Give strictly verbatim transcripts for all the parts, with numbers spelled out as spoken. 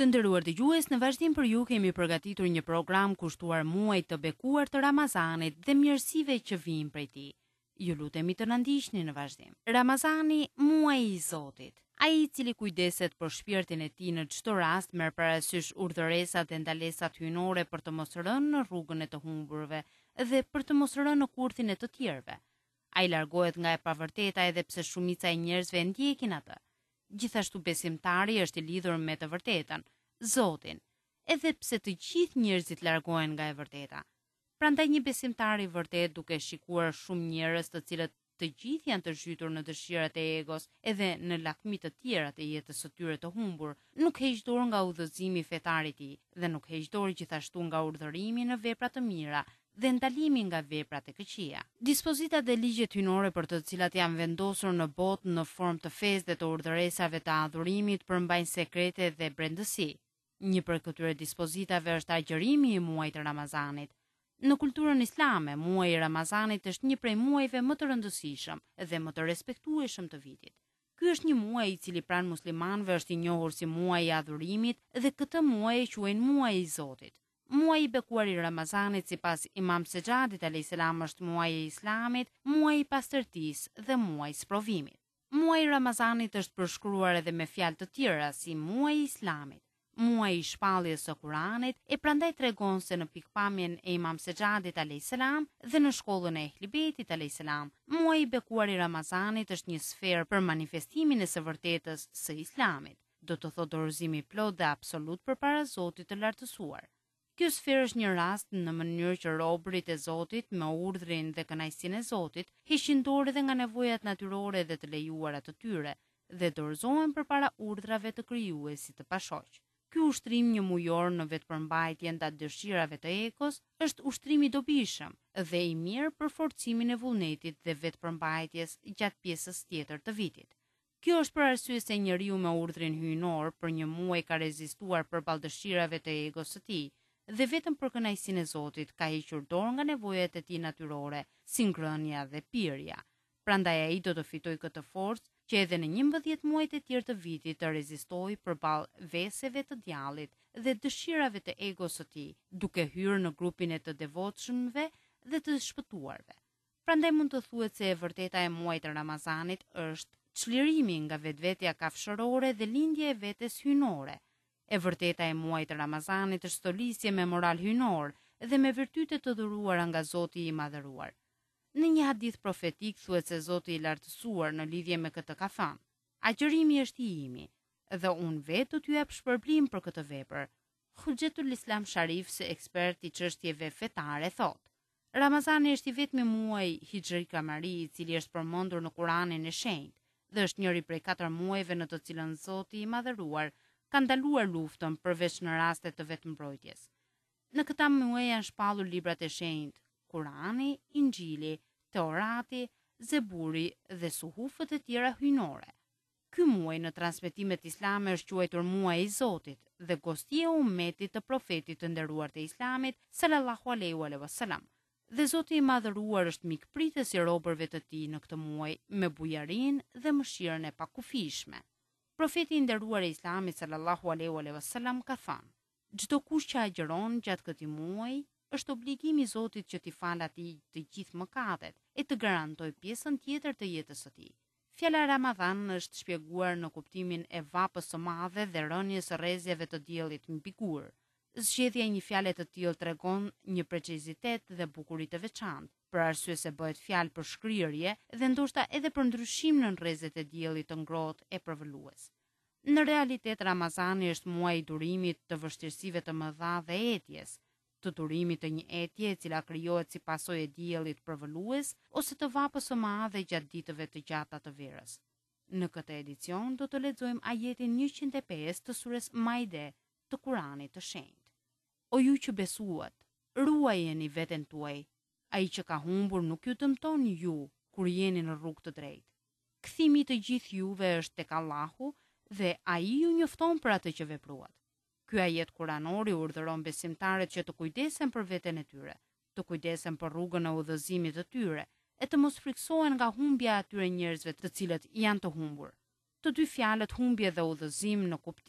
Të nderuar dëgjues, në vazhdim për ju kemi përgatitur një program kushtuar muajit të bekuar të Ramazanit dhe mirësive që vijnë prej tij. Ju lutemi të na ndiqni në vazhdim. Ramazani, muaji i Zotit. Ai i cili kujdeset për shpirtin e tij në çdo rast merr parasysh urdhëresat dhe ndalesat hyjnore për të mos rënë në rrugën e të humburve dhe për të mos rënë në kurthin e të tjerëve. Ai largohet nga e pavërteta edhe pse shumica e njerëzve e ndjekin atë. Gjithashtu besimtari është i lidhur me të vërtetën, Zotin, edhe pse të gjithë njerëzit largohen nga e vërteta. Prandaj një besimtar i vërtet, duke shikuar shumë njerëz të cilët të gjithë janë të zhytur në dëshirat e egos edhe në lakmi të tjera të jetës së tyre të humbur, nuk heq dorë nga udhëzimi fetar i tij dhe nuk heq dorë gjithashtu nga urdhërimi në vepra të mira dhe ndalimi nga veprat e këqija. Dispozitat dhe ligjet hyjnore për të cilat janë vendosur në botë në formë të fesë dhe të urdhëresave të adhurimit përmbajnë sekrete dhe brendësi. Një për këtyre dispozitave është agjërimi i muajit të Ramazanit. Në kulturën islame, muaji i Ramazanit është një prej muajve më të rëndësishëm dhe më të respektueshëm të vitit. Ky është një muaj i cili pranë muslimanëve është i njohur si muaji i adhurimit dhe këtë muaj e quajnë muaji i Zotit. Muaji i bekuar i Ramazanit sipas Imam Sejadit alayhis salam është muaji i Islamit, muaji i pastërtisë dhe muaji i sprovimit. Muaji i Ramazanit është përshkruar edhe me fjalë të tjera si muaji i Islamit, muaji i shpalljes së Kuranit, e prandaj tregon se në pikpamjen e Imam Sejadit alayhis salam dhe në shkollën e Ehli Beitit alayhis salam, muaji i bekuar i Ramazanit është një sferë për manifestimin e së vërtetës së Islamit, do të thotë dorëzimi plot dhe absolut përpara Zotit të lartësuar. Kjo sferë është një rast në mënyrë që robërit e Zotit me urdhrin dhe kënaqësinë e Zotit heqin dorë edhe nga nevojat natyrore dhe të lejuara të tyre dhe dorëzohen përpara urdhrave të Krijuesit të pashoq. Ky ushtrim një mujor në vetëpërmbajtje ndaj dëshirave të egos është ushtrim i dobishëm dhe i mirë për forcimin e vullnetit dhe vetëpërmbajtjes gjatë pjesës tjetër të vitit. Kjo është për arsye se njeriu me urdhrin hyjnor për një muaj ka rezistuar përballë dëshirave të egos së tij dhe vetëm për kënaqësinë e Zotit ka hequr dorë nga nevojat e tij natyrore, si ngrënia dhe pirja. Prandaj ai do të fitojë këtë forcë që edhe në njëmbëdhjetë muajt e tjerë të vitit të rezistojë përballë veseve të djallit dhe dëshirave të egos së tij, duke hyrë në grupin e të devotshmëve dhe të shpëtuarve. Prandaj mund të thuhet se e vërteta e muajit të Ramazanit është çlirimi nga vetvetja kafshërore dhe lindja e vetes hyjnore. E vërteta e muajit të Ramazanit është stolisje me moral hyjnor dhe me virtyte të dhuruara nga Zoti i madhëruar. Në një hadith profetik thuhet se Zoti i lartësuar në lidhje me këtë ka thënë: "Agjërimi është i imi dhe unë vetë do t'ju jap shpërblim për këtë vepër." Hujjatul Islam Sharif, se ekspert i çështjeve fetare, thotë: Ramazani është i vetmi muaj hijri kamari i cili është përmendur në Kuranin e shenjtë dhe është njëri prej katër muajve në të cilën Zoti i madhëruar ka ndaluar luftën përveç në raste të vetëmbrojtjes. Në këta muaj janë shpallur librat e shenjtë, Kurani, Injili, Teorati, Zeburi dhe suhufët e tjera hyjnore. Ky muaj në transmetimet islame është quajtur muaji i Zotit dhe gostia e ummetit të profetit të nderuar të Islamit sallallahu alaihi wasallam. Dhe Zoti i madhëruar është mikpritës i robërve të tij në këtë muaj me bujarinë dhe mëshirën e pakufishme. Profeti i nderuar i Islamit sallallahu alaihi wasallam ka thënë: "Çdo kush që agjeron gjatë këtij muaji është obligimi i Zotit që t'i falë atij të gjithë mëkatet e të garantojë pjesën tjetër të jetës së tij." Fjala Ramazan është shpjeguar në kuptimin e vapës së madhe dhe rënies së rrezjeve të diellit mbi gur. Zgjedhja e një fjale të tillë tregon një precizitet dhe bukuri të veçantë, për arsye se bëhet fjalë për shkrirje dhe ndoshta edhe për ndryshim në rrezet e diellit të ngrohtë e përvolues. Në realitet Ramazani është muaji i durimit të vështirësive të mëdha dhe etjes, të durimit të një etje e cila krijohet si pasojë e diellit përvolues ose të vapës së madhe gjatë ditëve të gjata të verës. Në këtë edicion do të lexojmë ajetin njëqind e pesë të surës Maide të Kuranit të shenjtë. O ju që besuat, ruajeni veten tuaj. Ai që ka humbur nuk ju dëmton ju kur jeni në rrugë të drejtë. Kthimi i të gjithë juve është tek Allahu dhe ai ju njofton për atë që vepruat. Ky ajet kuranor i urdhëron besimtarët që të kujdesen për veten e tyre, të kujdesen për rrugën e udhëzimit të tyre, e të mos friksohen nga humbja e atyre njerëzve të cilët janë të humbur. Të dy fjalët humbje dhe udhëzim në kuptim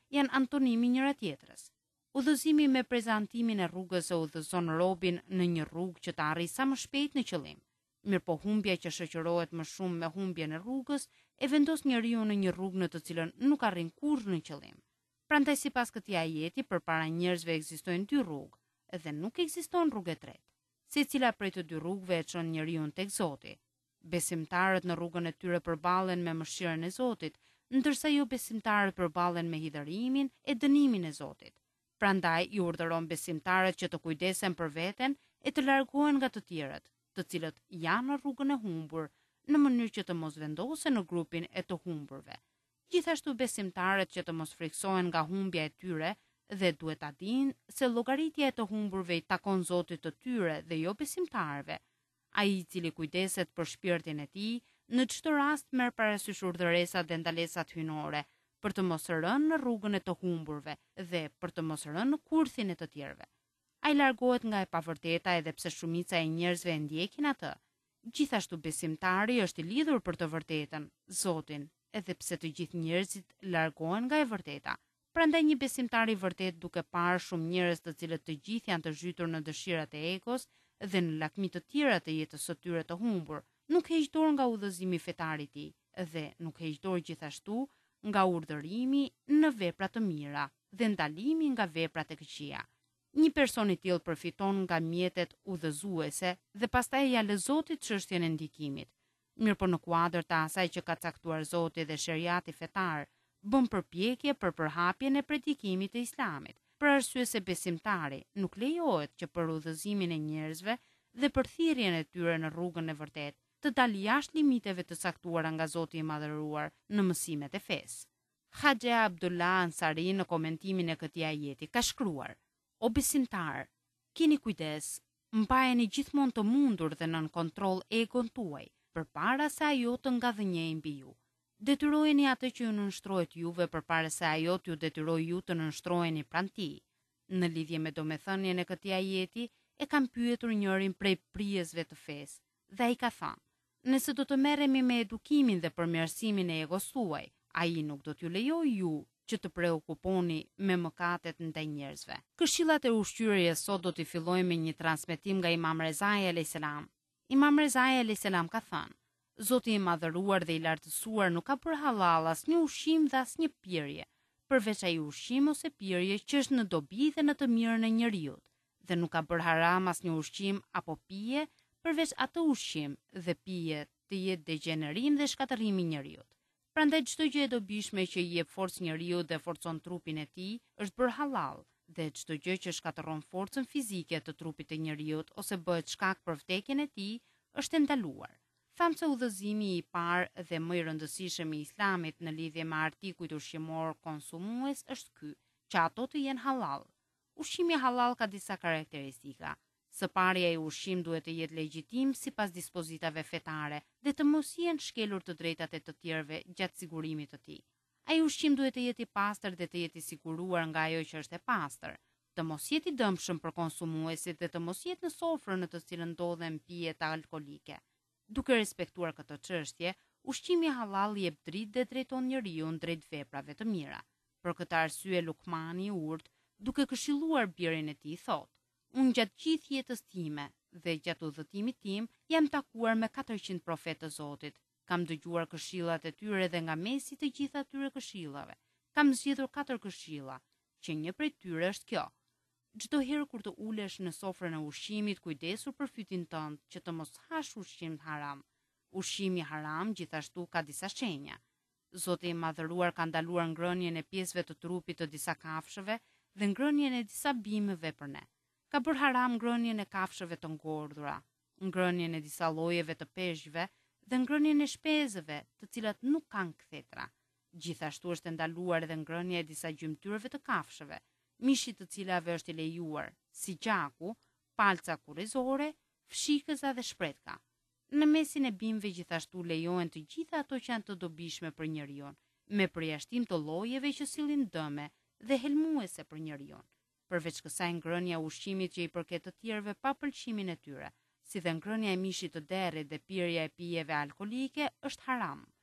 janë antonimi njëra tjetrës. Udhëzimi me prezantimin e rrugës e udhëzon robin në një rrugë që të arrijë sa më shpejt në qëllim. Mirëpo humbja që shoqërohet më shumë me humbjen e rrugës e vendos njeriu në një rrugë në të cilën nuk arrin kurrë në qëllim. Prandaj sipas këtij ajeti, përpara njerëzve ekzistojnë dy rrugë dhe nuk ekziston rrugë e tretë. Secila prej të dy rrugëve e çon njeriu tek Zoti. Besimtarët në rrugën e tyre përballen me mëshirën e Zotit, ndërsa jo besimtarët përballen me hidhërimin e dënimin e Zotit. Prandaj i urdhëron besimtarët që të kujdesen për veten e të largohen nga të tjerët, të cilët janë në rrugën e humbur, në mënyrë që të mos vendosen në grupin e të humburve. Gjithashtu besimtarët që të mos friksohen nga humbja e tyre dhe duhet ta dinë se llogaritja e të humburve i takon Zotit të tyre dhe jo besimtarëve. Ai i cili kujdeset për shpirtin e tij, në çdo rast merr parasysh urdhëresat dhe ndalesat hyjnore për të mos rënë në rrugën e të humburve dhe për të mos rënë në kurthin e të tjerëve. Ai largohet nga e pavërteta edhe pse shumica e njerëzve e ndjekin atë. Gjithashtu besimtari është i lidhur për të vërtetën, Zotin, edhe pse të gjithë njerëzit largohen nga e vërteta. Prandaj një besimtar i vërtet, duke parë shumë njerëz të cilët të gjithë janë të zhytur në dëshirat e egos dhe në lakmi të tjera të jetës së tyre të humbur, nuk heq dorë nga udhëzimi fetar i tij dhe nuk heq dorë gjithashtu nga urdhërimi në vepra të mira dhe ndalimi nga veprat e këqija. Një person i tillë përfiton nga mjetet udhëzuese dhe pastaj ja lë Zotit çështjen e ndikimit. Mirëpo në kuadër të asaj që ka caktuar Zoti dhe sheriati fetar, bën përpjekje për përhapjen e predikimit të Islamit, për arsye se besimtari nuk lejohet që për udhëzimin e njerëzve dhe për thirrjen e tyre në rrugën e vërtetë të dalë jashtë limiteve të caktuara nga Zoti i Madhëruar në mësimet e fesë. Haxhe Abdullah Ansari në komentimin e këtij ajeti ka shkruar: O besimtar, keni kujdes, mbajeni gjithmonë të mundur dhe nën kontroll egon tuaj, përpara se ajo të ngadhënjejë mbi ju. Detyrojeni atë që ju nënshtrohet juve përpara se ajo t'ju detyrojë ju të nënshtroheni pranë tij. Në lidhje me domethënien e këtij ajeti, e kam pyetur njërin prej prijesve të fesë, dhe ai ka thënë: nëse do të merremi me edukimin dhe përmirësimin e egos tuaj, ai nuk do t'ju lejojë ju që të preokuponi me mëkatet ndaj njerëzve. Këshillat e ushqyerjes sot do t'i fillojmë me një transmetim nga Imam Rezai alayhis salam. Imam Rezai alayhis salam ka thënë: Zoti i madhëruar dhe i lartësuar nuk ka bërë halal asnjë ushqim dhe asnjë pirje, përveç ai ushqim ose pirje që është në dobi dhe në të mirën e njeriut, dhe nuk ka bërë haram asnjë ushqim apo pije, përveç atë ushqim dhe pije të jetë degenerim dhe shkatërrim i njeriut. Prandaj çdo gjë e dobishme që i jep forcë njeriut dhe forcon trupin e tij është bërë halal, dhe çdo gjë që shkatërron forcën fizike të trupit të njeriut ose bëhet shkak për vdekjen e tij është ndaluar. Thamë se udhëzimi i parë dhe më i rëndësishëm i Islamit në lidhje me artikujt ushqimor konsumues është ky, që ato të jenë halal. Ushqimi halal ka disa karakteristika. Së pari, ai ushqim duhet të jetë legjitim sipas dispozitave fetare dhe të mos jenë shkelur të drejtat e të tjerëve gjatë sigurimit të tij. Ai ushqim duhet të jetë i pastër dhe të jetë i siguruar nga ajo që është e pastër, të mos jetë i dëmshëm për konsumuesit dhe të mos jetë në sofrën në të cilën ndodhen pijet alkolike. Duke respektuar këtë çështje, ushqimi halal jep dritë dhe drejton njeriu drejt veprave të mira. Për këtë arsye Lukmani i urt, duke këshilluar birin e tij, thotë: Unë gjatë gjithë jetës time dhe gjatë udhëtimit tim jam takuar me katërqind profetë të Zotit. Kam dëgjuar këshillat e tyre dhe nga mesi të gjitha atyre këshillave kam zgjedhur katër këshilla, që një prej tyre është kjo: çdo herë kur të ulesh në sofrën e ushqimit, kujdesur për fytyn tënd që të mos hash ushqim haram. Ushqimi haram gjithashtu ka disa shenja. Zoti i madhëruar ka ndaluar ngrënien e pjesëve të trupit të disa kafshëve dhe ngrënien e disa bimëve për ne. Ka bërë haram ngrënien e kafshëve të ngordhura, ngrënien e disa llojeve të peshqve dhe ngrënien e shpezëve, të cilat nuk kanë kthetra. Gjithashtu është ndaluar edhe ngrënia e disa gjymtyrëve të kafshëve, mishit të cilave është i lejuar, si gjaku, palca kurrizore, fshikëza dhe shpretka. Në mesin e bimëve gjithashtu lejohen të gjitha ato që janë të dobishme për njeriu, me përjashtim të llojeve që sillin dëme dhe helmuese për njeriu. Përveç kësaj, ngrënia e ushqimit që i përket të tjerëve pa pëlqimin e tyre, si dhe ngrënia e mishit të derrit dhe pirja e pijeve alkolike është haram.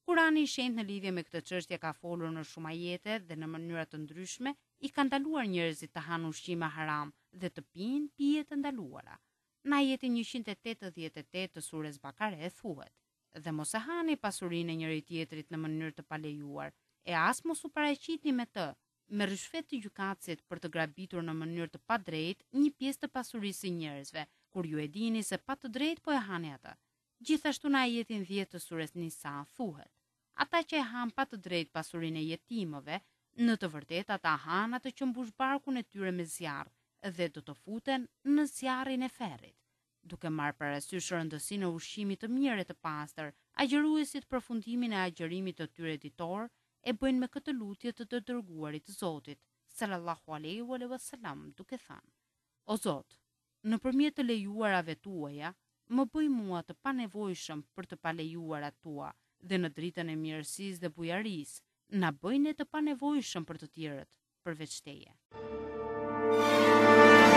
Kurani i shenjtë në lidhje me këtë çështje ka folur në shumë ajete dhe në mënyra të ndryshme i ka ndaluar njerëzit të hanë ushqime haram dhe të pinë pije të ndaluara. Në ajetin njëqind e tetëdhjetë e tetë të surës Bakare thuhet: "Dhe mos e hani pasurinë e njëri tjetrit në mënyrë të palejuar, e as mos u paraqitni me të, me rishfet të gjykatësit për të grabitur në mënyrë të padrejtë një pjesë të pasurisë së njerëzve, kur ju e dini se pa të drejtë po e hani atë." Gjithashtu në ajetin dhjetë të surës Nisa thuhet: "Ata që e han pa të drejtë pasurinë e jetimëve, në të vërtetë ata han atë që mbush barkun e tyre me zjarr dhe do të futen në zjarrin e ferrit." Duke marrë parasysh rëndësinë e ushqimit të mirë e të pastër, agjëruesit për fundimin e agjërimit të tyre ditor e bëjnë me këtë lutje të të dërguarit të Zotit, sallallahu alaihi wasallam, duke thënë: "O Zot, nëpërmjet të lejuarave tuaja, më bëj mua të panevojshëm për të palejuarat tua dhe në dritën e mirësisë dhe bujarisë, na bëj ne të panevojshëm për të tjerët përveç teje."